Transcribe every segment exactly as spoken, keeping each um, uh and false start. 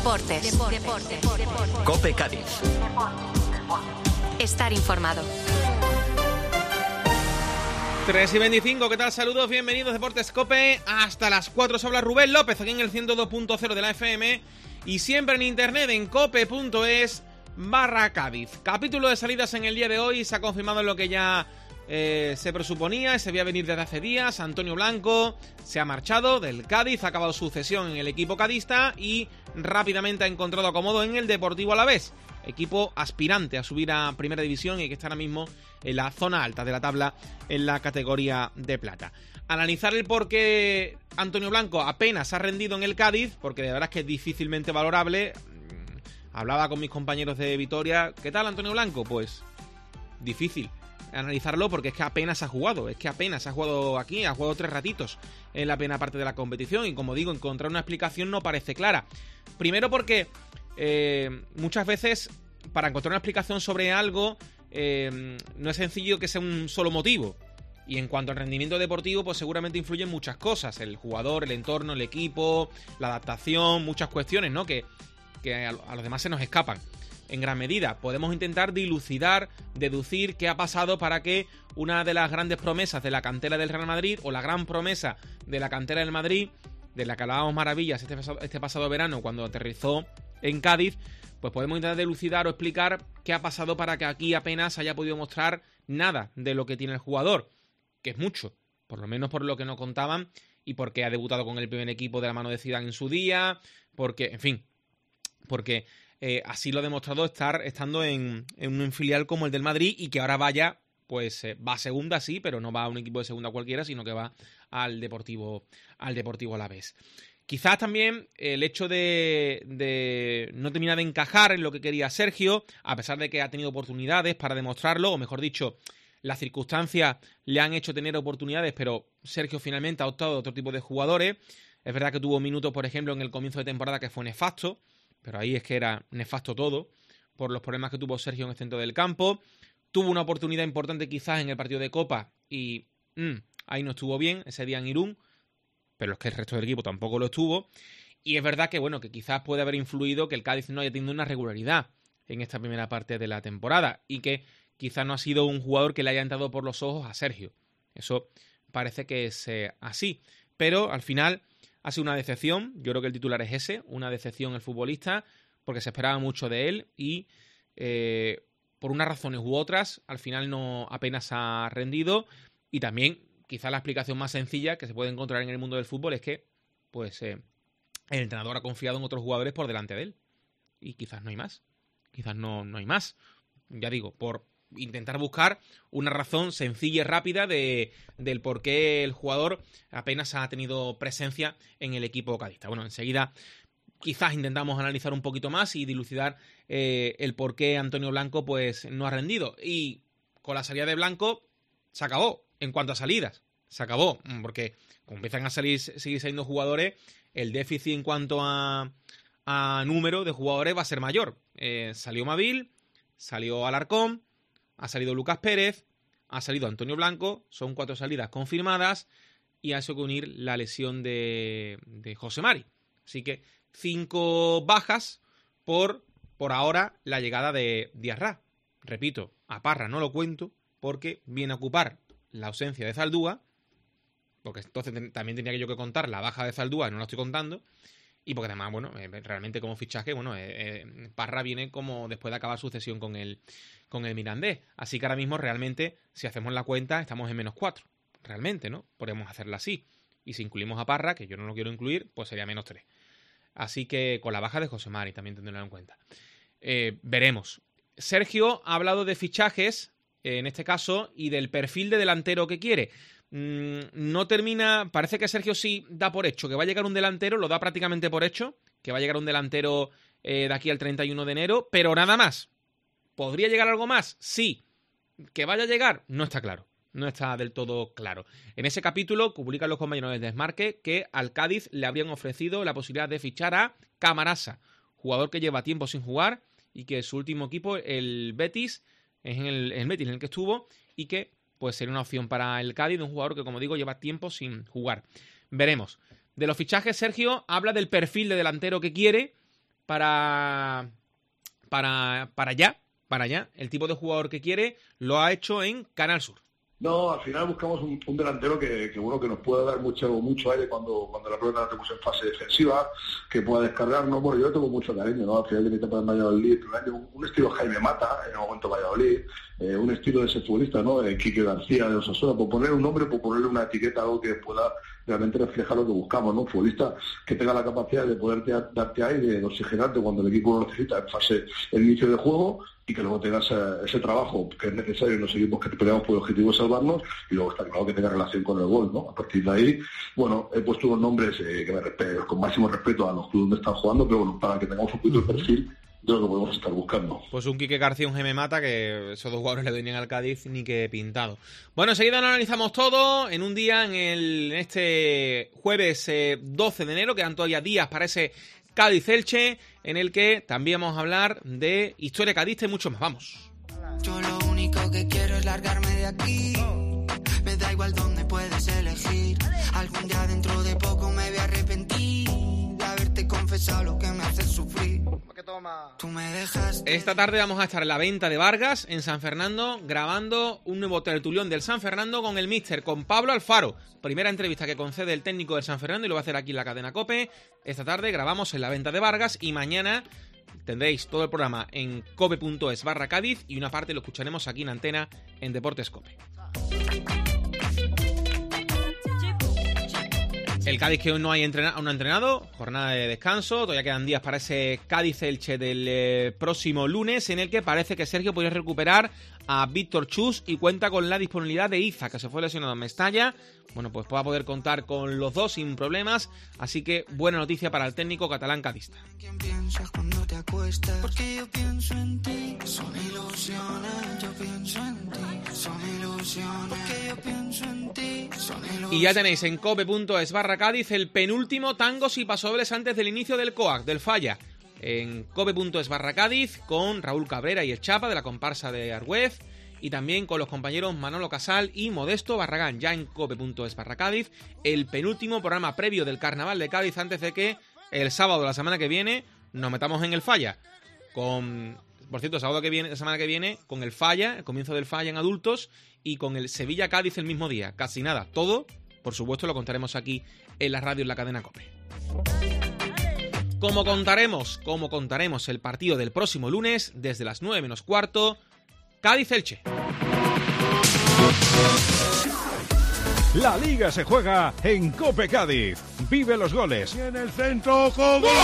Deportes. Deportes. Deportes. Deportes. COPE Cádiz. Estar informado. tres y veinticinco, ¿qué tal? Saludos, bienvenidos Deportes COPE. Hasta las cuatro os habla Rubén López, aquí en el ciento dos punto cero de la F M y siempre en internet en cope.es barra Cádiz. Capítulo de salidas en el día de hoy, se ha confirmado lo que ya eh, se presuponía, se veía venir desde hace días. Antonio Blanco se ha marchado del Cádiz, ha acabado su cesión en el equipo cadista y rápidamente ha encontrado acomodo en el Deportivo Alavés, equipo aspirante a subir a Primera División y que está ahora mismo en la zona alta de la tabla en la categoría de plata. Analizar el por qué Antonio Blanco apenas ha rendido en el Cádiz, porque de verdad es que es difícilmente valorable. Hablaba con mis compañeros de Vitoria, ¿qué tal Antonio Blanco? Pues difícil analizarlo porque es que apenas ha jugado, es que apenas ha jugado aquí, ha jugado tres ratitos en la primera parte de la competición y como digo, encontrar una explicación no parece clara. Primero porque eh, muchas veces para encontrar una explicación sobre algo eh, no es sencillo que sea un solo motivo. Y en cuanto al rendimiento deportivo, pues seguramente influyen muchas cosas, el jugador, el entorno, el equipo, la adaptación, muchas cuestiones, ¿no? Que, que a, a los demás se nos escapan. En gran medida, podemos intentar dilucidar, deducir qué ha pasado para que una de las grandes promesas de la cantera del Real Madrid, o la gran promesa de la cantera del Madrid, de la que hablábamos maravillas este pasado, este pasado verano cuando aterrizó en Cádiz, pues podemos intentar dilucidar o explicar qué ha pasado para que aquí apenas haya podido mostrar nada de lo que tiene el jugador, que es mucho, por lo menos por lo que nos contaban, y porque ha debutado con el primer equipo de la mano de Zidane en su día, porque, en fin, porque eh, así lo ha demostrado estar estando en, en un filial como el del Madrid y que ahora vaya, pues eh, va a segunda sí, pero no va a un equipo de segunda cualquiera, sino que va al Deportivo, al Deportivo Alavés. Quizás también el hecho de, de no terminar de encajar en lo que quería Sergio, a pesar de que ha tenido oportunidades para demostrarlo, o mejor dicho, las circunstancias le han hecho tener oportunidades, pero Sergio finalmente ha optado a otro tipo de jugadores. Es verdad que tuvo minutos, por ejemplo, en el comienzo de temporada que fue nefasto, pero ahí es que era nefasto todo, por los problemas que tuvo Sergio en el centro del campo. Tuvo una oportunidad importante quizás en el partido de Copa y mmm, ahí no estuvo bien, ese día en Irún, pero es que el resto del equipo tampoco lo estuvo. Y es verdad que, bueno, que quizás puede haber influido que el Cádiz no haya tenido una regularidad en esta primera parte de la temporada y que quizás no ha sido un jugador que le haya entrado por los ojos a Sergio. Eso parece que es eh, así. Pero al final ha sido una decepción. Yo creo que el titular es ese, una decepción el futbolista, porque se esperaba mucho de él y eh, por unas razones u otras, al final no apenas ha rendido. Y también, quizás la explicación más sencilla que se puede encontrar en el mundo del fútbol es que pues eh, el entrenador ha confiado en otros jugadores por delante de él. Y quizás no hay más. Quizás no, no hay más. Ya digo, por intentar buscar una razón sencilla y rápida de, del por qué el jugador apenas ha tenido presencia en el equipo cadista. Bueno, enseguida quizás intentamos analizar un poquito más y dilucidar eh, el por qué Antonio Blanco pues no ha rendido. Y con la salida de Blanco se acabó en cuanto a salidas. Se acabó, porque como empiezan a salir, seguir saliendo jugadores, el déficit en cuanto a, a número de jugadores va a ser mayor. Eh, salió Mavil, salió Alarcón, ha salido Lucas Pérez, ha salido Antonio Blanco, son cuatro salidas confirmadas y ha hecho que unir la lesión de, de José Mari. Así que cinco bajas por, por ahora, la llegada de Diarra. Repito, a Parra no lo cuento porque viene a ocupar la ausencia de Zaldúa, porque entonces también tenía yo que contar la baja de Zaldúa, no la estoy contando. Y porque además, bueno, eh, realmente como fichaje, bueno, eh, eh, Parra viene como después de acabar su cesión con el, con el Mirandés. Así que ahora mismo realmente, si hacemos la cuenta, estamos en menos cuatro. Realmente, ¿no? Podemos hacerla así. Y si incluimos a Parra, que yo no lo quiero incluir, pues sería menos tres. Así que con la baja de José Mari también tendrlo en cuenta. Eh, veremos. Sergio ha hablado de fichajes, eh, en este caso, y del perfil de delantero que quiere. No termina, parece que Sergio sí da por hecho que va a llegar un delantero, lo da prácticamente por hecho, que va a llegar un delantero eh, de aquí al treinta y uno de enero, pero nada más. ¿Podría llegar algo más? Sí. ¿Que vaya a llegar? No está claro, no está del todo claro. En ese capítulo publican los compañeros del Desmarque que al Cádiz le habrían ofrecido la posibilidad de fichar a Camarasa, jugador que lleva tiempo sin jugar y que su último equipo, el Betis, es en el, el Betis en el que estuvo y que pues sería una opción para el Cádiz de un jugador que, como digo, lleva tiempo sin jugar. Veremos. De los fichajes, Sergio habla del perfil de delantero que quiere para, para, para allá, para allá, el tipo de jugador que quiere, lo ha hecho en Canal Sur. No, al final buscamos un, un delantero que, que bueno que nos pueda dar mucho mucho aire cuando cuando la pelota la tenemos en fase defensiva, que pueda descargarnos. Bueno, yo tengo mucho cariño, ¿no? Al final de mi etapa en Valladolid, un, un estilo Jaime Mata, en el momento Valladolid, eh, un estilo de ese futbolista, ¿no? De Quique García, de Osasuna, por poner un nombre, por ponerle una etiqueta, algo que pueda realmente reflejar lo que buscamos, ¿no? Un futbolista que tenga la capacidad de poderte darte aire, de oxigenarte cuando el equipo lo necesita en fase, el inicio de juego, y que luego tengas ese, ese trabajo que es necesario en los equipos que peleamos por el objetivo de salvarnos, y luego está claro que tenga relación con el gol, ¿no? A partir de ahí, bueno, he puesto unos nombres eh, que me respeto, con máximo respeto a los clubes donde están jugando, pero bueno, para que tengamos un poquito de perfil de lo que podemos estar buscando. Pues un Quique García, un Jaime Mata, que esos dos jugadores le venían al Cádiz ni que pintado. Bueno, enseguida lo analizamos todo en un día, en, el, en este jueves eh, doce de enero, quedan todavía días para ese Cádiz-Elche, en el que también vamos a hablar de historia cadista y mucho más. Vamos. Yo lo único que quiero es largarme de aquí. Me da igual dónde puedes elegir. Algún día dentro de poco me voy a arrepentir de haberte confesado lo que me hace sufrir. Tú me dejaste. Esta tarde vamos a estar en la venta de Vargas, en San Fernando, grabando un nuevo tertulión del San Fernando con el míster, con Pablo Alfaro. Primera entrevista que concede el técnico del San Fernando y lo va a hacer aquí en la cadena COPE. Esta tarde grabamos en la venta de Vargas y mañana tendréis todo el programa en cope.es barra Cádiz y una parte lo escucharemos aquí en antena en Deportes COPE. El Cádiz que hoy no, hay entrena- no ha entrenado, jornada de descanso, todavía quedan días para ese Cádiz-Elche del eh, próximo lunes, en el que parece que Sergio podría recuperar a Víctor Chus y cuenta con la disponibilidad de Iza, que se fue lesionado en Mestalla. Bueno, pues va a poder contar con los dos sin problemas, así que buena noticia para el técnico catalán cadista. ¿Quién piensas cuando te acuestas? Porque yo pienso en ti, son ilusiones, yo pienso en ti, son ilusiones, porque yo pienso en ti, son ilusiones. Y ya tenéis en cope.es barra Cádiz el penúltimo tangos y pasodobles antes del inicio del C O A C, del Falla. En cope.es barra Cádiz con Raúl Cabrera y el Chapa de la comparsa de Argüez y también con los compañeros Manolo Casal y Modesto Barragán, ya en cope.es barra Cádiz, el penúltimo programa previo del Carnaval de Cádiz antes de que el sábado de la semana que viene nos metamos en el Falla. Con, por cierto, el sábado que viene, la semana que viene, con el Falla, el comienzo del Falla en adultos y con el Sevilla-Cádiz el mismo día. Casi nada, todo, por supuesto, lo contaremos aquí en la radio en la cadena COPE. Como contaremos, como contaremos el partido del próximo lunes, desde las nueve menos cuarto, Cádiz-Elche. La Liga se juega en Cope Cádiz. Vive los goles. Y en el centro, ¡gol! ¡Gol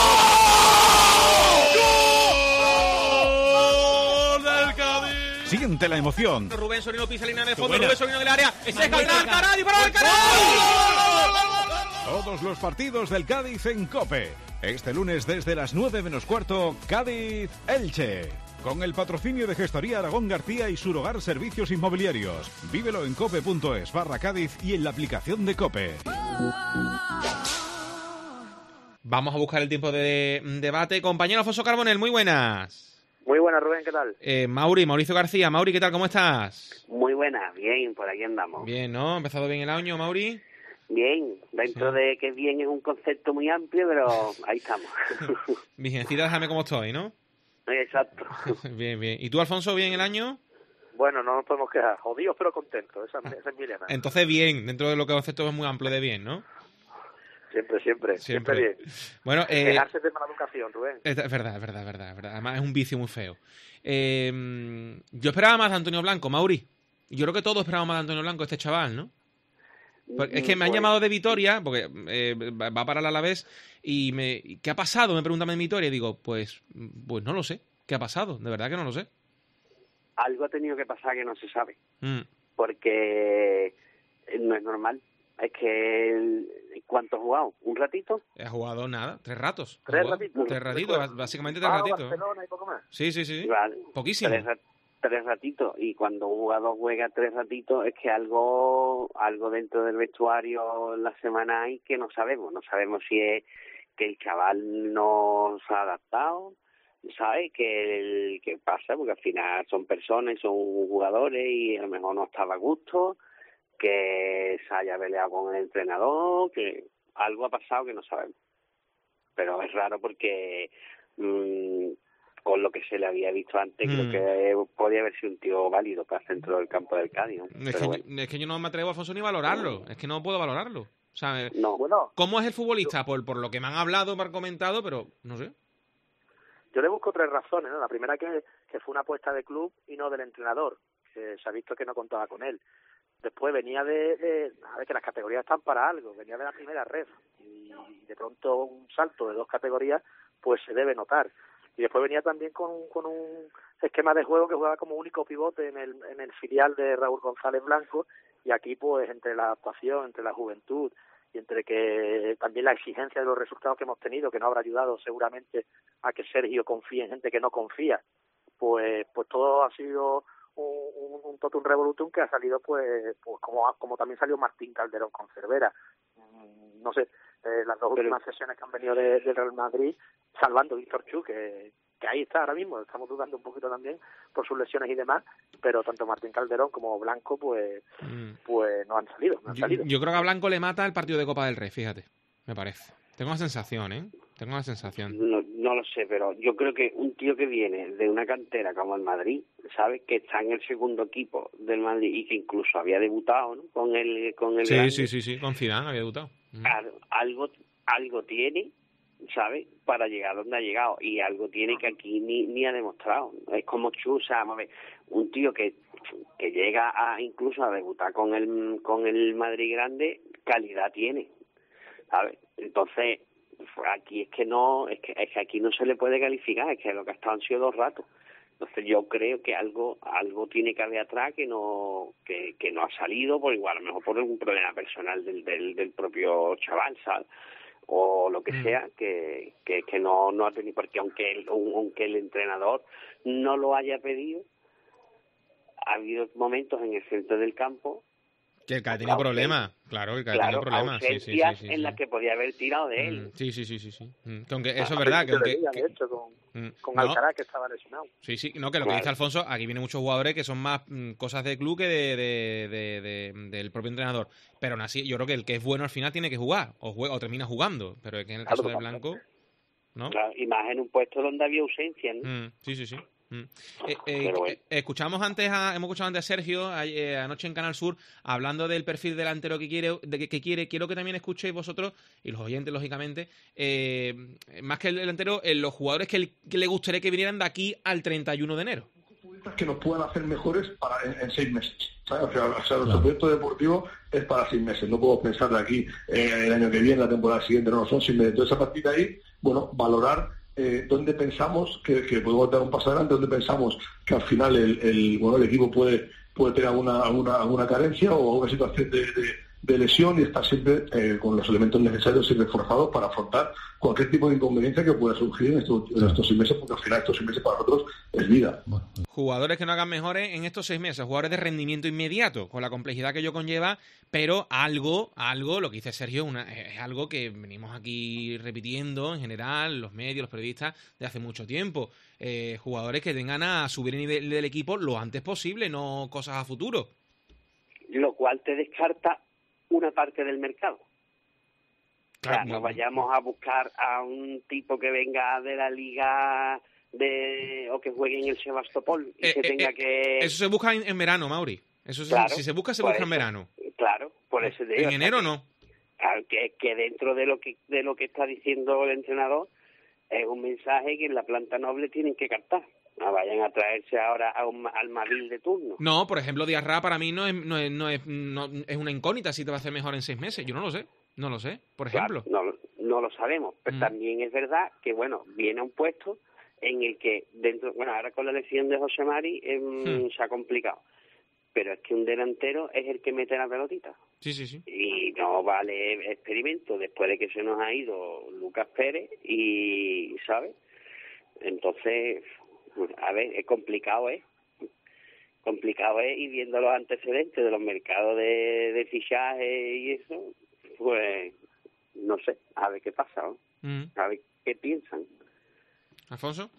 del Cádiz! Siente la emoción. Rubén Sorino pisa línea de fondo, Rubén Sorino del área. ¡Ese es Alcaraz! ¡Disparó Alcaraz! Todos los partidos del Cádiz en Cope. Este lunes desde las nueve menos cuarto, Cádiz-Elche. Con el patrocinio de Gestoría Aragón García y Surogar Servicios Inmobiliarios. Vívelo en cope.es barra Cádiz y en la aplicación de Cope. Vamos a buscar el tiempo de debate. Compañero Alfonso Carbonell, muy buenas. Muy buenas, Rubén, ¿qué tal? Eh, Mauri, Mauricio García. Mauri, ¿qué tal? ¿Cómo estás? Muy buenas, bien, por aquí andamos. Bien, ¿no? ¿Ha empezado bien el año, Mauri? Bien, dentro Sí. de que bien es un concepto muy amplio, pero ahí estamos. Virgencita, déjame cómo estoy, ¿no? Exacto. Bien, bien. ¿Y tú, Alfonso, bien el año? Bueno, no nos podemos quejar. Jodidos pero contentos. Esa, esa es mi lema. Entonces, bien. Dentro de lo que concepto es muy amplio de bien, ¿no? Siempre, siempre. Siempre, Siempre. bien. Bueno, eh, Quejarse de mala educación, Rubén. es es verdad, es verdad, es verdad, es verdad. Además, es un vicio muy feo. Eh, yo esperaba más de Antonio Blanco, Mauri. Yo creo que todos esperábamos más de Antonio Blanco, este chaval, ¿no? Porque es que me han Pues, llamado de Vitoria, porque eh, va para el Alavés, y me, ¿qué ha pasado? Me preguntan en Vitoria, y digo, pues, pues no lo sé. ¿Qué ha pasado? De verdad que no lo sé. algo ha tenido que pasar que no se sabe, Mm. porque no es normal. Es que, el- ¿cuánto ha jugado? ¿Un ratito? Ha jugado nada, tres ratos. Ha Tres jugado. ratitos. Tres ratitos, bas- básicamente tres Ah, ratitos. Barcelona y poco más. Sí, sí, sí. Vale, Poquísimo. Tres, ra- tres ratitos. Y cuando un jugador juega tres ratitos es que algo algo dentro del vestuario en la semana hay que no sabemos. No sabemos si es que el chaval no se ha adaptado, ¿sabes? Que el, que pasa, porque al final son personas y son jugadores y a lo mejor no estaba a gusto, que se haya peleado con el entrenador, que algo ha pasado que no sabemos. pero es raro porque mmm, con lo que se le había visto antes, Mm. creo que podía haber sido un tío válido para el centro del campo del Cádiz, ¿no? Es Pero que, bueno, yo, es que yo no me atrevo, Alfonso, ni a valorarlo. Es que no puedo valorarlo. O sea, no. Bueno, ¿cómo es el futbolista? Por, por lo que me han hablado, me han comentado, pero no sé. yo le busco tres razones, ¿no? La primera que, que fue una apuesta de club y no del entrenador, que se ha visto que no contaba con él. Después venía de, de a ver, que las categorías están para algo, venía de la primera red y de pronto un salto de dos categorías pues se debe notar. Y después venía también con, con un esquema de juego que jugaba como único pivote en el, en el filial de Raúl González Blanco, y aquí pues entre la actuación, entre la juventud y entre que también la exigencia de los resultados que hemos tenido, que no habrá ayudado seguramente a que Sergio confíe en gente que no confía, pues pues todo ha sido un, un, un totum revolutum que ha salido pues, pues como, como también salió Martín Calderón con Cervera. Mm, no sé, eh, las dos Pero, últimas sesiones que han venido de, del Real Madrid, salvando a Víctor Chu, que, que ahí está ahora mismo, estamos dudando un poquito también por sus lesiones y demás, pero tanto Martín Calderón como Blanco pues Mm. pues no han salido, no han Yo, salido. yo creo que a Blanco le mata el partido de Copa del Rey, fíjate. Me parece. Tengo la sensación, ¿eh? Tengo la sensación. No, no lo sé, pero yo creo que un tío que viene de una cantera como el Madrid, ¿sabes? Que está en el segundo equipo del Madrid y que incluso había debutado, ¿no? Con el con el Sí, grande, sí, sí, sí. Con Zidane había debutado. Mm. al- algo algo tiene, ¿sabes? Para llegar donde ha llegado, y algo tiene que aquí ni ni ha demostrado. Es como Chusa, vamos a ver, un tío que que llega a incluso a debutar con el con el Madrid grande, calidad tiene, ¿sabes? Entonces aquí es que no, es que, es que aquí no se le puede calificar, es que lo que ha estado han sido dos ratos. Entonces yo creo que algo algo tiene que haber atrás que no que, que no ha salido, por igual, a lo mejor por algún problema personal del del, del propio chaval, ¿sabes? O lo que Mm. sea, que, que, que no, no ha tenido, porque aunque el, aunque el entrenador no lo haya pedido, ha habido momentos en el centro del campo, Que el que ha tenido ausen- problemas. Claro, el que ha claro, tenido problemas. Sí, sí, sí, ausencias sí, en sí. las que podía haber tirado de él. Mm, Sí, sí, sí, sí, sí. Mm, Que aunque eso es Al verdad, que principio de aunque... liga, que- de hecho, con, Mm, con no, Alcaraz, que estaba lesionado. sí, sí, no, que lo que Claro. dice Alfonso, aquí vienen muchos jugadores que son más mm, cosas de club que de, de- de- de- del propio entrenador. Pero aún así, yo creo que el que es bueno al final tiene que jugar, o juega, o termina jugando. Pero es que en el Claro, caso de totalmente. Blanco, ¿no? Claro, y más en un puesto donde había ausencia, ¿no? Mm, sí, sí, sí. Mm. Eh, eh, Pero bueno. eh, escuchamos antes a, hemos escuchado antes a Sergio eh, anoche en Canal Sur hablando del perfil delantero que quiere, de que, que quiere. Quiero que también escuchéis vosotros y los oyentes, lógicamente, eh, más que el delantero, eh, los jugadores que, el- que le gustaría que vinieran de aquí al treinta y uno de enero. Futbolistas que nos puedan hacer mejores para en, en seis meses. ¿Sabes? O sea, o sea, nuestro proyecto deportivo es para seis meses. No puedo pensar de aquí eh, el año que viene, la temporada siguiente, no, son seis meses. Entonces, a partir de ahí, bueno, valorar eh, dónde pensamos que, que podemos dar un paso adelante, dónde pensamos que al final el, el bueno el equipo puede puede tener alguna alguna, alguna carencia o alguna situación de, de, de lesión, y estar siempre eh, con los elementos necesarios y reforzados para afrontar cualquier tipo de inconveniencia que pueda surgir en estos, en estos seis meses, porque al final estos seis meses para nosotros es vida. Jugadores que no hagan mejores en estos seis meses, jugadores de rendimiento inmediato, con la complejidad que ello conlleva, pero algo, algo, lo que dice Sergio, una, es algo que venimos aquí repitiendo en general, los medios, los periodistas, de hace mucho tiempo. Eh, jugadores que vengan a subir el nivel del equipo lo antes posible, no cosas a futuro. Lo cual te descarta una parte del mercado. Claro, O sea, no no- vayamos a buscar a un tipo que venga de la liga de o que juegue en el Sebastopol y Eh, que eh, tenga eh, que... Eso se busca en, en verano, Mauri. Eso se- Claro, si se busca, se por busca en eso. verano. Claro, por eso te digo, En o sea, enero que- no. claro, que, que dentro de lo que de lo que está diciendo el entrenador es un mensaje que en la planta noble tienen que captar. No vayan a traerse ahora a un, al Madrid de turno. No, por ejemplo, Diarra para mí no es, no es, no es, no- es una incógnita si te va a hacer mejor en seis meses. Yo no lo sé. No lo sé, por ejemplo. Claro, no, no lo sabemos. Pero Mm. también es verdad que, bueno, viene a un puesto en el que dentro, bueno, ahora con la lesión de José Mari eh, Hmm. se ha complicado. Pero es que un delantero es el que mete la pelotita. Sí, sí, sí. Y no vale experimento después de que se nos ha ido Lucas Pérez y, ¿sabes? Entonces, a ver, es complicado, ¿eh? Complicado es, y viendo los antecedentes de los mercados de, de fichaje y eso, pues, no sé, a ver qué pasa, ¿no? Mm. A ver qué piensan. ¿Alfonso?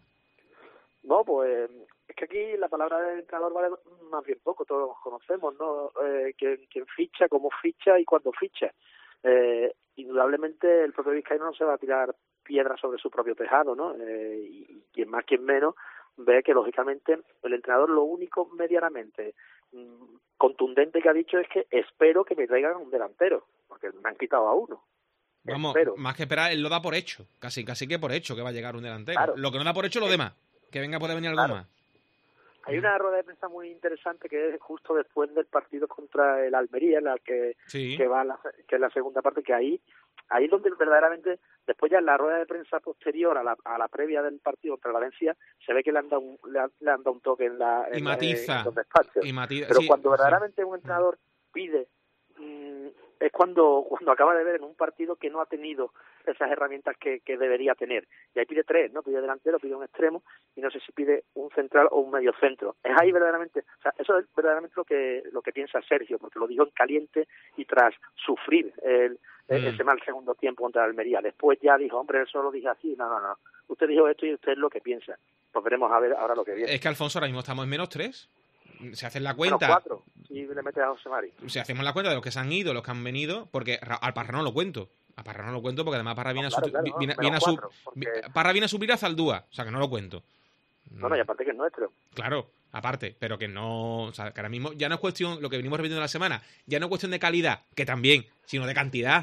No, pues es que aquí la palabra del entrenador vale más bien poco, todos conocemos, ¿no? Eh, quién, quién ficha, cómo ficha y cuándo ficha. eh, indudablemente el propio Vizcaíno no se va a tirar piedras sobre su propio tejado, ¿no? Eh, y, y quien más, quien menos, ve que lógicamente el entrenador lo único medianamente mmm, contundente que ha dicho es que espero que me traigan un delantero, porque me han quitado a uno. Vamos, espero. Más que esperar, él lo da por hecho, casi casi que por hecho que va a llegar un delantero. Claro. Lo que no da por hecho, lo demás. Que venga puede venir algo Claro. más. Hay una rueda de prensa muy interesante que es justo después del partido contra el Almería, en la que, Sí. que va la, que es la segunda parte, que ahí ahí es donde verdaderamente, después ya en la rueda de prensa posterior a la, a la previa del partido contra Valencia, se ve que le han dado un, le han, le han dado un toque en, la, en, Y matiza. la, en los despachos. Y matiza. Pero Sí, cuando sí. verdaderamente un entrenador pide, mmm, es cuando cuando acaba de ver en un partido que no ha tenido esas herramientas que, que debería tener. Y ahí pide tres, ¿no? Pide delantero, pide un extremo, y no sé si pide un central o un medio centro. Es ahí verdaderamente, o sea, eso es verdaderamente lo que lo que piensa Sergio, porque lo dijo en caliente y tras sufrir el, mm. ese mal segundo tiempo contra Almería. Después ya dijo, hombre, eso lo dije así, no, no, no. Usted dijo esto y usted es lo que piensa. Pues veremos a ver ahora lo que viene. Es que, Alfonso, ahora mismo estamos en menos tres. Se hacen la Menos cuenta. cuatro, si le metes a José Mari. Si hacemos la cuenta de los que se han ido, los que han venido, porque al Parra no lo cuento. A Parra no lo cuento porque además Parra viene, no, claro, a, su, claro, no, viene, viene a su, cuatro, porque... Parra viene a suplir a Zaldúa, o sea que no lo cuento. No, no, y aparte que es nuestro. Claro, aparte, pero que no, o sea, que ahora mismo ya no es cuestión, lo que venimos repitiendo la semana, ya no es cuestión de calidad, que también, sino de cantidad.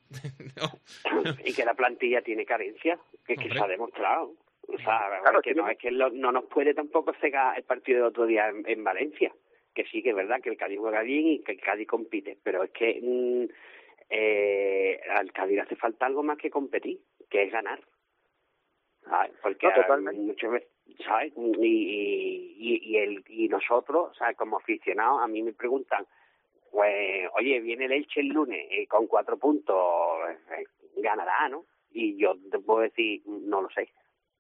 no. Y que la plantilla tiene carencia, que, que se ha demostrado. O sea, claro, que no es que lo, no nos puede tampoco cegar el partido del otro día en, en Valencia, que sí que es verdad que el Cádiz juega bien y que el Cádiz compite, pero es que mmm, eh, al Cádiz hace falta algo más que competir, que es ganar. ¿Sabes? Porque no, muchas veces, ¿sabes? Y, y, y, el, y nosotros, ¿sabes? Como aficionados, a mí me preguntan, pues, oye, viene el Elche el lunes eh, con cuatro puntos, eh, ganará, ¿no? Y yo te puedo decir, no lo sé.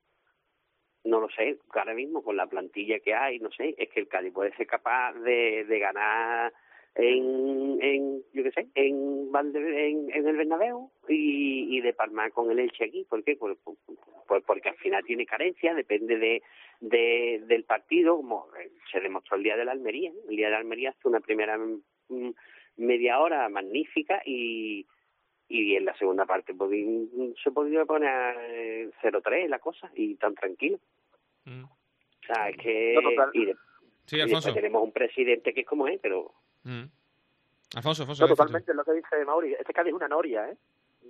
No lo sé, ahora mismo con la plantilla que hay, no sé, es que el Cádiz puede ser capaz de, de ganar en, en yo qué sé, en, Valde, en, en el Bernabéu y, y de palmar con el Elche aquí. ¿Por qué? Pues, pues porque al final tiene carencia, depende de, de del partido, como se demostró el día de la Almería, ¿no? El día de la Almería hace una primera m- media hora magnífica y y en la segunda parte pues, se podría poner cero tres la cosa y tan tranquilo. Mm. O sea, es que... No, total. Y, de, sí, y después tenemos un presidente que es como es, pero... Mm. Alfonso, Alfonso. No, totalmente, es lo que dice Mauri. Este Cádiz es una noria, ¿eh?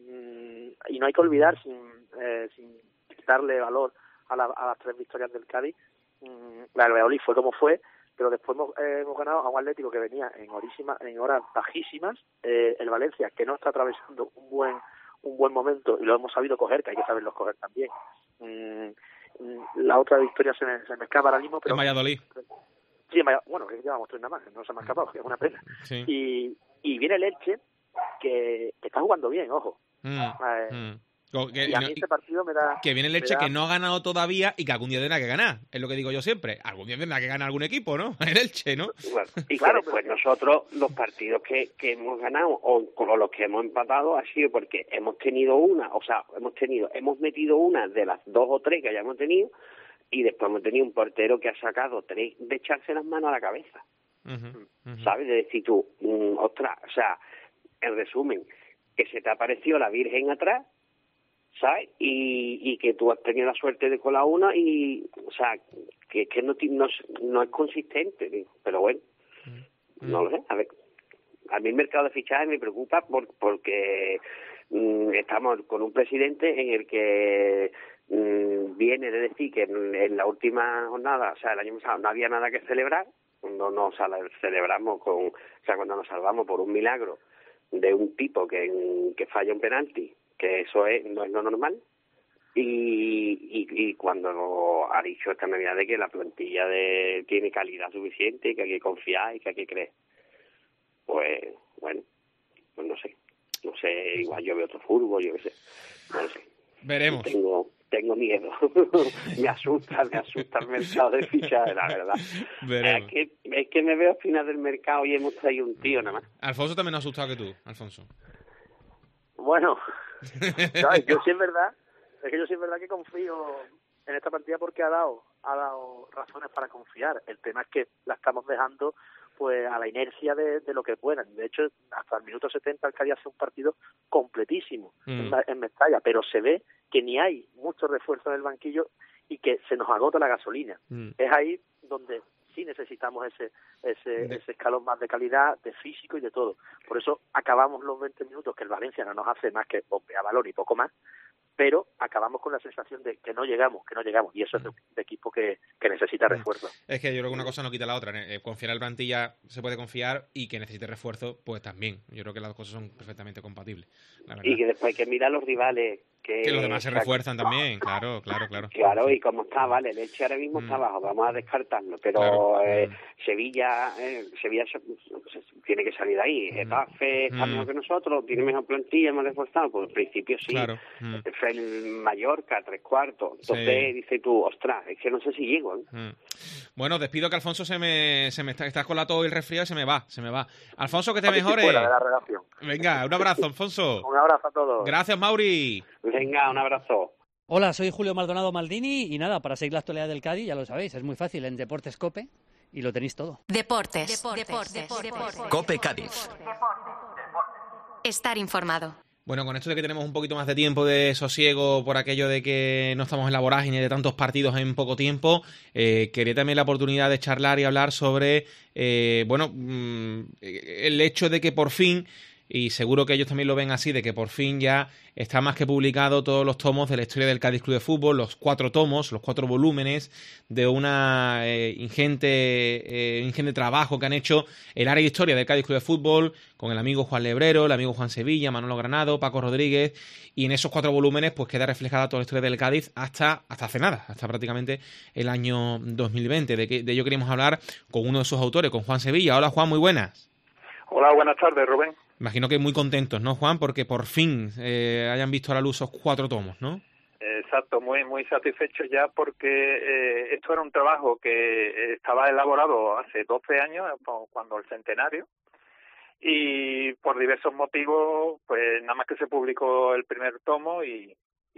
Y no hay que olvidar, sin, eh, sin quitarle valor a, la, a las tres victorias del Cádiz, la del Valladolid fue como fue, pero después hemos, eh, hemos ganado a un Atlético que venía en horísima, en horas bajísimas, eh, el Valencia, que no está atravesando un buen un buen momento, y lo hemos sabido coger, que hay que saberlo coger también. Mm, la otra victoria se me, se me escapa ahora mismo, pero... En Valladolid. Sí, en Valladolid, bueno, que llevamos tres nada más, no se me ha escapado, que es una pena. Sí. Y, y viene el Elche, que, que está jugando bien, ojo. Mm, eh, mm. Que, y a mí este partido me da... Que viene el Elche da... que no ha ganado todavía y que algún día tendrá que ganar. Es lo que digo yo siempre. Algún día tendrá que ganar algún equipo, ¿no? El Elche, ¿no? Bueno, y claro, que después pero... nosotros, los partidos que, que hemos ganado o, o los que hemos empatado ha sido porque hemos tenido una, o sea, hemos tenido, hemos metido una de las dos o tres que hayamos tenido y después hemos tenido un portero que ha sacado tres de echarse las manos a la cabeza. Uh-huh, uh-huh. ¿Sabes? De decir tú, mmm, ostras, o sea, en resumen, que se te apareció la Virgen atrás, ¿sabes? Y, y que tú has tenido la suerte de colar una y, o sea, que, que no, no, no es consistente, pero bueno, mm. no lo sé. A ver, a mí el mercado de fichajes me preocupa por, porque mm, estamos con un presidente en el que mm, viene de decir que en, en la última jornada, o sea, el año pasado no había nada que celebrar, cuando nos celebramos con, o sea, cuando nos salvamos por un milagro de un tipo que, que falla un penalti, que eso es no es lo normal, y, y, y cuando ha dicho esta Navidad de que la plantilla de tiene calidad suficiente, que hay que confiar y que hay que creer, pues bueno, pues no sé, no sé, igual yo veo otro fútbol, yo qué sé, no sé. Veremos. Tengo, tengo miedo, me asusta, me asusta el mercado de fichajes, la verdad. Veremos. Es que, es que me veo al final del mercado y hemos traído un tío nada más. Alfonso también ha asustado que tú, Alfonso. Bueno, no, yo sí es verdad, es que yo sí es verdad que confío en esta partida porque ha dado, ha dado razones para confiar. El tema es que la estamos dejando pues a la inercia de, de lo que puedan. De hecho, hasta el minuto setenta el Cádiz hace un partido completísimo mm. en, en Mestalla, pero se ve que ni hay mucho refuerzo en el banquillo y que se nos agota la gasolina. Mm. Es ahí donde sí necesitamos ese ese, de... ese escalón más de calidad, de físico y de todo. Por eso acabamos los veinte minutos, que el Valencia no nos hace más que bombear balón y poco más, pero acabamos con la sensación de que no llegamos, que no llegamos, y eso es de, de equipo que, que necesita refuerzo. Es que yo creo que una cosa no quita la otra. Eh, confiar en la plantilla se puede confiar, y que necesite refuerzo, pues también. Yo creo que las dos cosas son perfectamente compatibles. Y que después hay que mirar a los rivales. Que, que los demás se refuerzan también, claro, claro, claro. Claro, y como está, vale, el Elche ahora mismo mm. está abajo, vamos a descartarlo, pero claro. eh, mm. Sevilla eh, Sevilla se, se, tiene que salir de ahí, mm. Getafe está mm. mejor que nosotros, tiene mejor plantilla, más reforzado, pues al principio sí, claro. mm. el Mallorca, tres cuartos, entonces sí. dices tú, ostras, es que no sé si llego. ¿eh? Mm. Bueno, despido que Alfonso se me, se me está, estás con la tos y el resfriado y se me va, se me va. Alfonso, que te mejores. Fuera de la redacción. Venga, un abrazo, Alfonso. Un abrazo a todos. Gracias, Mauri. Venga, un abrazo. Hola, soy Julio Maldonado Maldini y nada, para seguir la actualidad del Cádiz, ya lo sabéis, es muy fácil, en Deportes COPE y lo tenéis todo. Deportes. Deportes. Deportes. Deportes. Deportes. COPE Cádiz. Estar informado. Bueno, con esto de que tenemos un poquito más de tiempo de sosiego por aquello de que no estamos en la vorágine de tantos partidos en poco tiempo, eh, quería también la oportunidad de charlar y hablar sobre, eh, bueno, mmm, el hecho de que por fin, y seguro que ellos también lo ven así, de que por fin ya está más que publicado todos los tomos de la historia del Cádiz Club de Fútbol, los cuatro tomos, los cuatro volúmenes de una eh, ingente eh, ingente trabajo que han hecho el área de historia del Cádiz Club de Fútbol, con el amigo Juan Lebrero, el amigo Juan Sevilla, Manolo Granado, Paco Rodríguez, y en esos cuatro volúmenes pues queda reflejada toda la historia del Cádiz hasta, hasta hace nada, hasta prácticamente el año dos mil veinte. De, que, de ello queremos hablar con uno de sus autores, con Juan Sevilla. Hola, Juan, muy buenas. Hola, buenas tardes, Rubén. Imagino que muy contentos, ¿no, Juan? Porque por fin eh, hayan visto a la luz esos cuatro tomos, ¿no? Exacto, muy muy satisfecho ya porque eh, esto era un trabajo que estaba elaborado hace doce años, cuando el centenario, y por diversos motivos, pues nada más que se publicó el primer tomo y,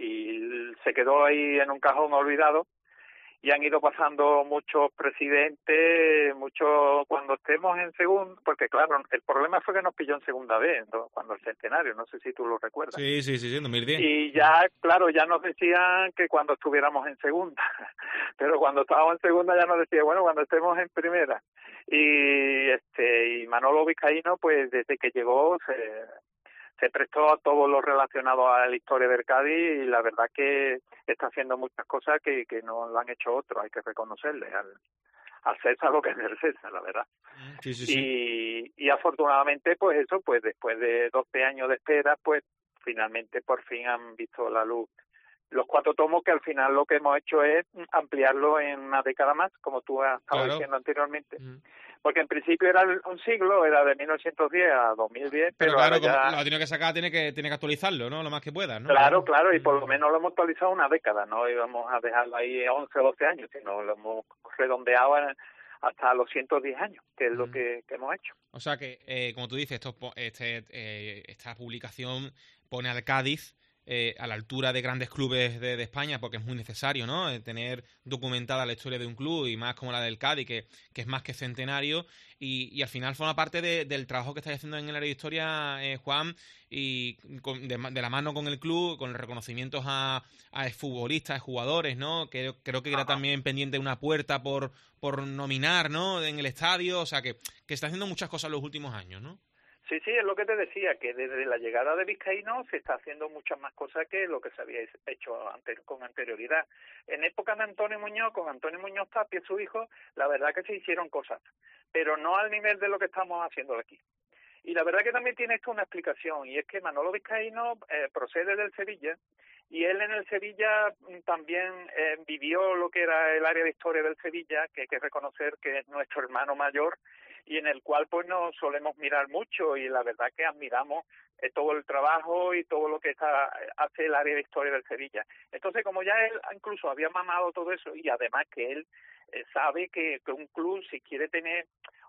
y se quedó ahí en un cajón olvidado. Y han ido pasando muchos presidentes, muchos cuando estemos en segundo, porque claro, el problema fue que nos pilló en segunda vez, cuando el centenario, no sé si tú lo recuerdas. Sí, sí, sí, sí, dos mil diez. Y ya, claro, ya nos decían que cuando estuviéramos en segunda, pero cuando estábamos en segunda ya nos decían, bueno, cuando estemos en primera. Y este y Manolo Vizcaíno, pues desde que llegó se... se prestó a todo lo relacionado a la historia del Cádiz y la verdad que está haciendo muchas cosas que, que no lo han hecho otros, hay que reconocerle al, al César lo que es del César, la verdad. Sí, sí, sí. Y, y afortunadamente, pues eso, pues después de doce años de espera, pues finalmente por fin han visto la luz los cuatro tomos, que al final lo que hemos hecho es ampliarlo en una década más, como tú has estado claro. diciendo anteriormente. Mm. Porque en principio era un siglo, era de mil novecientos diez a dos mil diez, pero, pero claro, ya... como lo tiene que sacar, tiene que tiene que actualizarlo, ¿no? Lo más que pueda, ¿no? Claro, claro, y por lo menos lo hemos actualizado una década, no íbamos a dejarlo ahí once o doce años, sino lo hemos redondeado hasta los ciento diez años, que es mm. lo que, que hemos hecho. O sea que, eh, como tú dices, esto, este, eh, esta publicación pone al Cádiz Eh, a la altura de grandes clubes de, de España, porque es muy necesario, ¿no? Eh, tener documentada la historia de un club, y más como la del Cádiz, que, que es más que centenario, y, y al final forma parte de, del trabajo que estáis haciendo en el área de historia, eh, Juan, y con, de, de la mano con el club, con reconocimientos a, a futbolistas, a jugadores, ¿no? Que creo que era también pendiente una puerta por, por nominar, ¿no? En el estadio, o sea que, que está haciendo muchas cosas en los últimos años, ¿no? Sí, sí, es lo que te decía, que desde la llegada de Vizcaíno se está haciendo muchas más cosas que lo que se había hecho antes, con anterioridad. En época de Antonio Muñoz, con Antonio Muñoz Tapia, su hijo, la verdad que se hicieron cosas, pero no al nivel de lo que estamos haciendo aquí. Y la verdad que también tiene esto una explicación, y es que Manolo Vizcaíno eh, procede del Sevilla, y él en el Sevilla también eh, vivió lo que era el área de historia del Sevilla, que hay que reconocer que es nuestro hermano mayor, y en el cual pues nos solemos mirar mucho, y la verdad que admiramos eh, todo el trabajo y todo lo que está hace el área de historia del Sevilla. Entonces, como ya él incluso había mamado todo eso, y además que él eh, sabe que, que un club, si quiere tener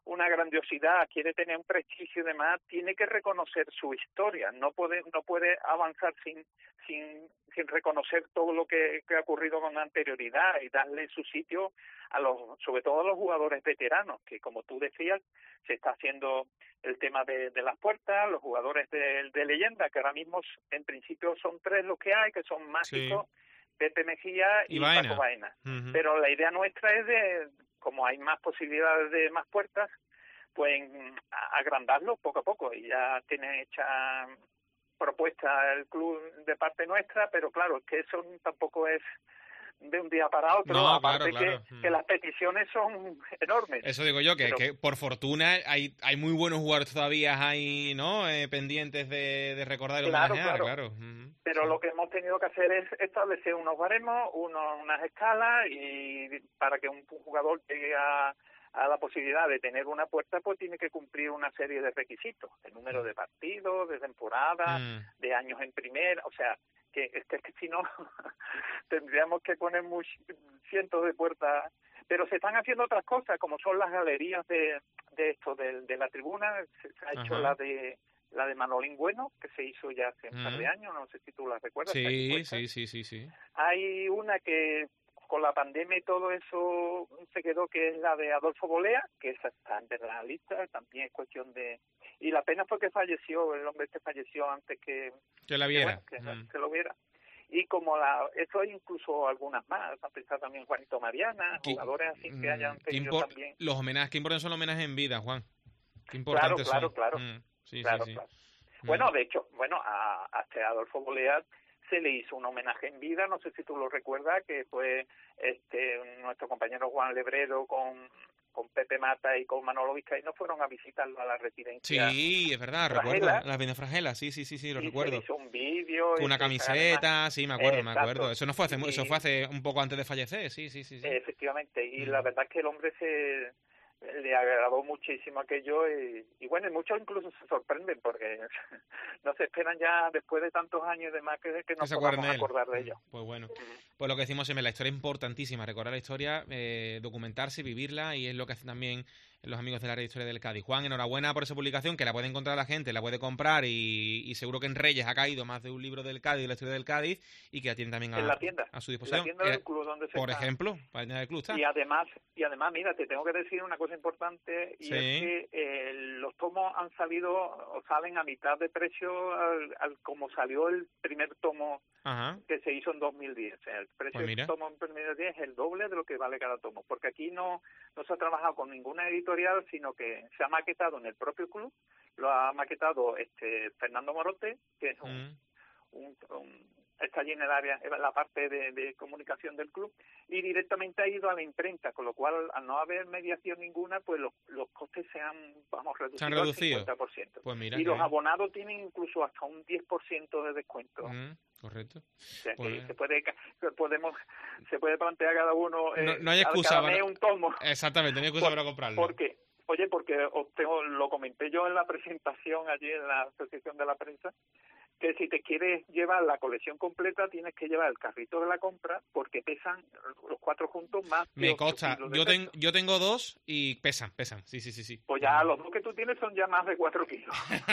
una grandiosidad, quiere tener un prestigio y demás, tiene que reconocer su historia, no puede no puede avanzar sin sin sin reconocer todo lo que, que ha ocurrido con anterioridad y darle su sitio a los, sobre todo a los jugadores veteranos, que como tú decías, se está haciendo el tema de, de las puertas, los jugadores de, de leyenda, que ahora mismo en principio son tres los que hay, que son Mágico, sí. Pepe Mejía y, y Paco Baena. Uh-huh. Pero la idea nuestra es de, como hay más posibilidades de más puertas, pues agrandarlo poco a poco, y ya tiene hecha propuesta el club de parte nuestra, pero claro, que eso tampoco es de un día para otro, no, aparte claro, claro. Que, Mm. que las peticiones son enormes. Eso digo yo, que, pero, que por fortuna hay hay muy buenos jugadores todavía ahí, ¿no? Eh, pendientes de, de recordar y claro, homenajear, claro. claro. Mm. Pero Sí. lo que hemos tenido que hacer es establecer unos baremos, unos, unas escalas, y para que un jugador llegue a, a la posibilidad de tener una puerta, pues tiene que cumplir una serie de requisitos, el número de partidos, de temporada, Mm. de años en primera, o sea, que es que, que si no tendríamos que poner much, cientos de puertas, pero se están haciendo otras cosas, como son las galerías de, de esto, de, de la tribuna, se, se ha hecho Ajá. la de la de Manolín Bueno, que se hizo ya hace un Mm. par de años, no sé si tú la recuerdas. está aquí Sí, puesta. sí, sí, sí, sí. Hay una que con la pandemia y todo eso se quedó, que es la de Adolfo Bolea, que esa está en la lista, también es cuestión de... Y la pena fue que falleció, el hombre este falleció antes que... Que la que, viera. bueno, que Mm. se lo viera. Y como la... Eso hay incluso algunas más, a pesar también Juanito Mariana, ¿Qué- jugadores así que hayan mm, qué tenido impor- también... Los homenajes, qué importantes son los homenajes en vida, Juan. Qué Claro, importantes claro, son. claro. Mm. Sí, claro, sí, sí. claro. Mm. Bueno, de hecho, bueno, a, a este Adolfo Bolea se le hizo un homenaje en vida, no sé si tú lo recuerdas, que fue este nuestro compañero Juan Lebredo con, con Pepe Mata y con Manolo Vizcaíno, fueron a visitarlo a la residencia. Sí, es verdad, Fragela. recuerdo. La Avenida Fragela, sí, sí, sí, sí, lo y recuerdo. se hizo un vídeo. Con una y se- camiseta, además- sí, me acuerdo, me Exacto. acuerdo. Eso no fue hace, mu- eso Y- fue hace un poco antes de fallecer, sí, sí, sí. sí. Efectivamente, y Mm. la verdad es que el hombre se le agradó muchísimo aquello, y, y bueno, y muchos incluso se sorprenden porque no se esperan ya después de tantos años y demás que, que Que nos se acuerden podamos de él. acordar de ello. Pues bueno, pues lo que decimos siempre, la historia es importantísima, recordar la historia, eh, documentarse, vivirla, y es lo que hacen también los amigos del área de historia del Cádiz. Juan, enhorabuena por esa publicación, que la puede encontrar la gente, la puede comprar, y, y seguro que en Reyes ha caído más de un libro del Cádiz, de la historia del Cádiz, y que la tiene también a, En la tienda, a su en disposición. la tienda Eh, del club donde se por está. ejemplo, para el club está. Y además, y además, mira, te tengo que decir una cosa importante, y Sí. es que eh, los tomos han salido o salen a mitad de precio al, al como salió el primer tomo Ajá. que se hizo en dos mil diez. O sea, el precio Pues mira. del tomo en dos mil diez es el doble de lo que vale cada tomo, porque aquí no, no se ha trabajado con ninguna editorial, sino que se ha maquetado en el propio club, lo ha maquetado este Fernando Morote, que es un, Mm. un, un está allí en el área, en la parte de, de comunicación del club, y directamente ha ido a la imprenta, con lo cual, al no haber mediación ninguna, pues los, los costes se han, vamos, reducido Se han al reducido. cincuenta por ciento. Pues mira. Y qué los bien. abonados tienen incluso hasta un diez por ciento de descuento. Mm, correcto. O sea, que Pues- se puede podemos se puede plantear cada uno eh, No- no hay cada- excusa cada para- mes un tomo. Exactamente, tenía excusa Por- para comprarlo. Porque, oye, porque os tengo, lo comenté yo en la presentación allí en la Asociación de la Prensa, que si te quieres llevar la colección completa tienes que llevar el carrito de la compra, porque pesan los cuatro juntos más de Me ocho consta, kilos de yo, ten- peso. yo tengo dos y pesan, pesan, sí, sí, sí, sí. Pues ya los dos que tú tienes son ya más de cuatro kilos.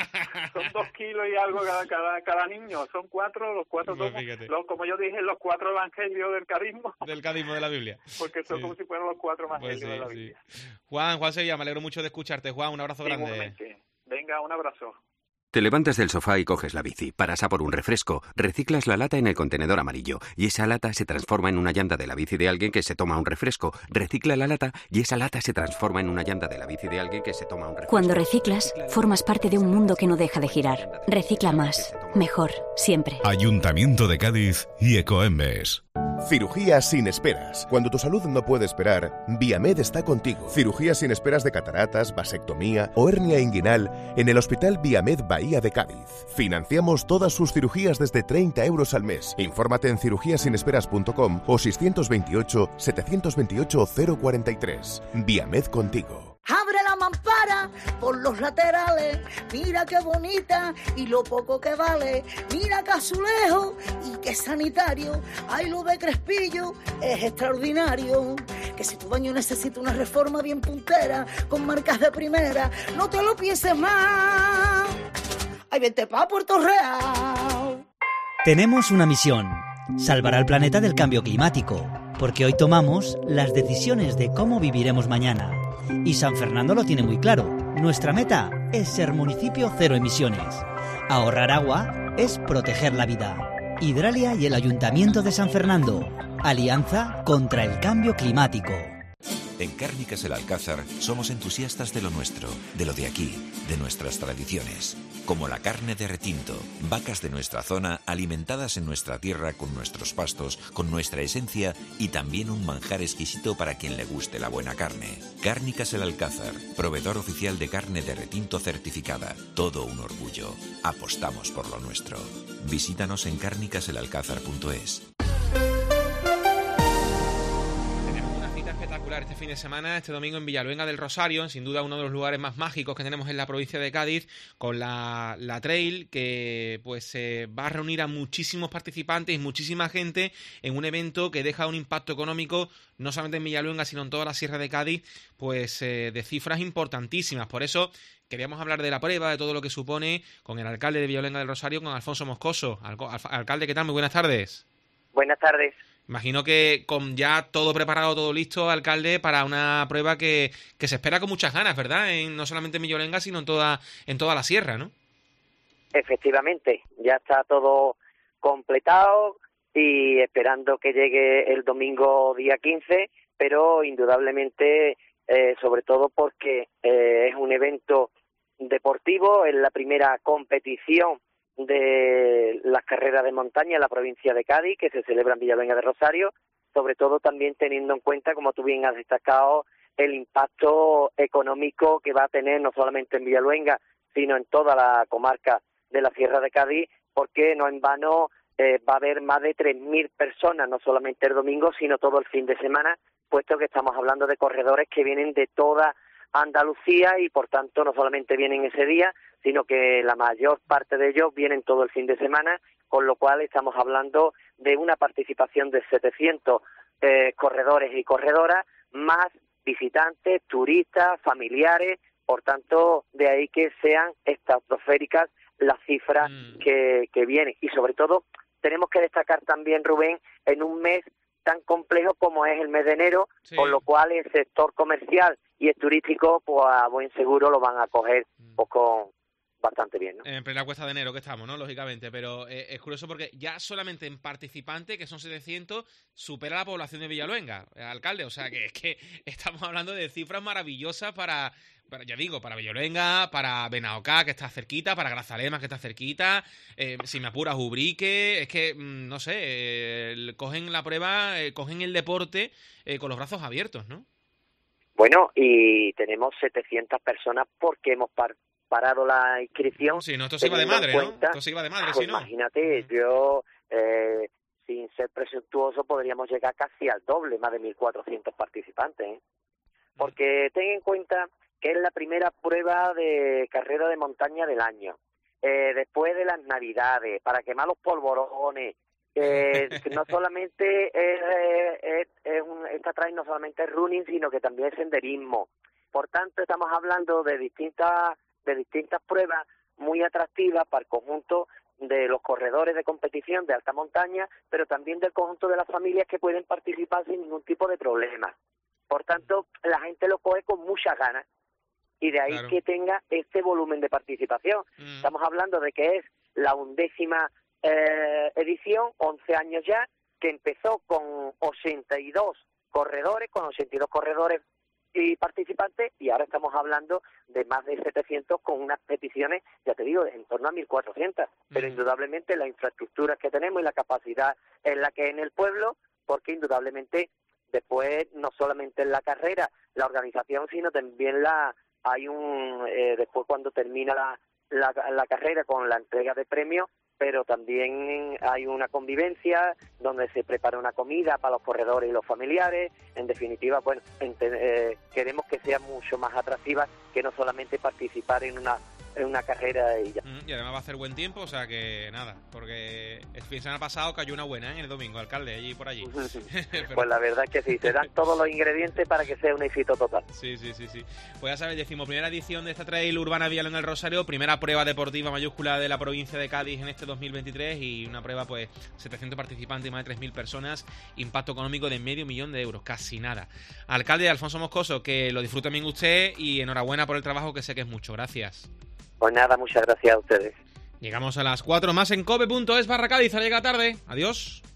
Son dos kilos y algo cada, cada, cada niño. Son cuatro, los cuatro Pues tomos, fíjate. los, como yo dije, los cuatro evangelios del carisma, Del cadismo de la Biblia. porque son Sí. como si fueran los cuatro Pues evangelios de la sí, Biblia. sí. Juan, Juan Sevilla, me alegro mucho de escucharte. Juan, un abrazo grande. Igualmente. Venga, un abrazo. Te levantas del sofá y coges la bici, paras a por un refresco, reciclas la lata en el contenedor amarillo y esa lata se transforma en una llanta de la bici de alguien que se toma un refresco, recicla la lata y esa lata se transforma en una llanta de la bici de alguien que se toma un refresco. Cuando reciclas, formas parte de un mundo que no deja de girar. Recicla más, mejor, siempre. Ayuntamiento de Cádiz y Ecoembes. Cirugía sin esperas. Cuando tu salud no puede esperar, Viamed está contigo. Cirugía sin esperas de cataratas, vasectomía o hernia inguinal en el Hospital Viamed Bahía de Cádiz. Financiamos todas sus cirugías desde treinta euros al mes. Infórmate en cirugía sin esperas punto com o seiscientos veintiocho, setecientos veintiocho, cero cuarenta y tres. Viamed contigo. Abre la mampara por los laterales, mira qué bonita y lo poco que vale. Mira qué azulejo y qué sanitario, ay lo de Crespillo es extraordinario. que si tu baño necesita una reforma bien puntera, con marcas de primera, no te lo pienses más. Ay, vente pa' Puerto Real. Tenemos una misión, salvar al planeta del cambio climático, porque hoy tomamos las decisiones de cómo viviremos mañana. Y San Fernando lo tiene muy claro, nuestra meta es ser municipio cero emisiones. Ahorrar agua es proteger la vida. Hidralia y el Ayuntamiento de San Fernando, alianza contra el cambio climático. En Cárnicas El Alcázar somos entusiastas de lo nuestro, de lo de aquí, de nuestras tradiciones. Como la carne de retinto, vacas de nuestra zona alimentadas en nuestra tierra con nuestros pastos, con nuestra esencia y también un manjar exquisito para quien le guste la buena carne. Cárnicas El Alcázar, proveedor oficial de carne de retinto certificada. Todo un orgullo. Apostamos por lo nuestro. Visítanos en cárnicas el alcázar punto es. Espectacular este fin de semana, este domingo en Villaluenga del Rosario, sin duda uno de los lugares más mágicos que tenemos en la provincia de Cádiz, con la, la trail que pues eh, va a reunir a muchísimos participantes y muchísima gente en un evento que deja un impacto económico no solamente en Villaluenga sino en toda la sierra de Cádiz, pues eh, de cifras importantísimas. Por eso queríamos hablar de la prueba, de todo lo que supone, con el alcalde de Villaluenga del Rosario, con Alfonso Moscoso. Al, al, alcalde, ¿qué tal? Muy buenas tardes. Buenas tardes. Imagino que con ya todo preparado, todo listo, alcalde, para una prueba que, que se espera con muchas ganas, ¿verdad? En, no solamente en Villaluenga, sino en toda, en toda la sierra, ¿no? Efectivamente, ya está todo completado y esperando que llegue el domingo día quince, pero indudablemente, eh, sobre todo porque eh, es un evento deportivo, es la primera competición de las carreras de montaña en la provincia de Cádiz, que se celebra en Villaluenga de Rosario, sobre todo también teniendo en cuenta, como tú bien has destacado, el impacto económico que va a tener no solamente en Villaluenga, sino en toda la comarca de la Sierra de Cádiz, porque no en vano eh, va a haber más de tres mil personas, no solamente el domingo, sino todo el fin de semana, puesto que estamos hablando de corredores que vienen de toda Andalucía y por tanto no solamente vienen ese día, sino que la mayor parte de ellos vienen todo el fin de semana, con lo cual estamos hablando de una participación de setecientos eh, corredores y corredoras, más visitantes, turistas, familiares, por tanto de ahí que sean estratosféricas las cifras mm. que, que vienen. Y sobre todo tenemos que destacar también, Rubén, en un mes tan complejo como es el mes de enero, sí. Con lo cual el sector comercial y el turístico, pues a buen seguro lo van a coger mm. pues, con bastante bien, ¿no? En plena cuesta de enero que estamos, ¿no? Lógicamente, pero eh, es curioso porque ya solamente en participantes, que son setecientos, supera la población de Villaluenga, eh, alcalde, o sea que es que estamos hablando de cifras maravillosas para, para ya digo, para Villaluenga, para Benaocá, que está cerquita, para Grazalema, que está cerquita, eh, si me apuras, Ubrique, es que, mmm, no sé, eh, cogen la prueba, eh, cogen el deporte eh, con los brazos abiertos, ¿no? Bueno, y tenemos setecientas personas porque hemos par parado la inscripción. Sí, no, esto se iba de madre, ¿no? Esto se iba de madre, pues si no. Imagínate, uh-huh. yo, eh, sin ser presuntuoso, podríamos llegar casi al doble, más de mil cuatrocientos participantes, ¿eh? Porque ten en cuenta que es la primera prueba de carrera de montaña del año. Eh, después de las Navidades, para quemar los polvorones, eh, no solamente es, es, es un, esta trail no solamente es running, sino que también es senderismo. Por tanto, estamos hablando de distintas de distintas pruebas muy atractivas para el conjunto de los corredores de competición de alta montaña, pero también del conjunto de las familias que pueden participar sin ningún tipo de problema. Por tanto, la gente lo coge con muchas ganas y de ahí claro. que tenga este volumen de participación. Mm. Estamos hablando de que es la undécima eh, edición, once años ya, que empezó con ochenta y dos corredores, con ochenta y dos corredores y participantes, y ahora estamos hablando de más de setecientos con unas peticiones, ya te digo, en torno a mil cuatrocientas, pero uh-huh. indudablemente la infraestructura que tenemos y la capacidad en la que en el pueblo, porque indudablemente después no solamente en la carrera, la organización, sino también la hay un eh, después cuando termina la, la, la carrera con la entrega de premios, pero también hay una convivencia donde se prepara una comida para los corredores y los familiares. En definitiva, bueno, ente, eh, queremos que sea mucho más atractiva que no solamente participar en una en una carrera y ya. Y además va a hacer buen tiempo, o sea que nada, porque el fin de semana pasado cayó una buena, ¿eh? El domingo, alcalde, allí por allí. Pero... Pues la verdad es que sí, se dan todos los ingredientes para que sea un éxito total. Sí, sí, sí, sí. Pues ya sabes, decimoprimera edición de esta Trail Urbana Vial en el Rosario, primera prueba deportiva mayúscula de la provincia de Cádiz en este dos mil veintitrés y una prueba, pues, setecientos participantes y más de tres mil personas, impacto económico de medio millón de euros, casi nada. Alcalde Alfonso Moscoso, que lo disfrute bien usted y enhorabuena por el trabajo que sé que es mucho. Gracias. Pues nada, muchas gracias a ustedes. Llegamos a las cuatro más en cope punto es barra Cádiz. Ahora llega la tarde. Adiós.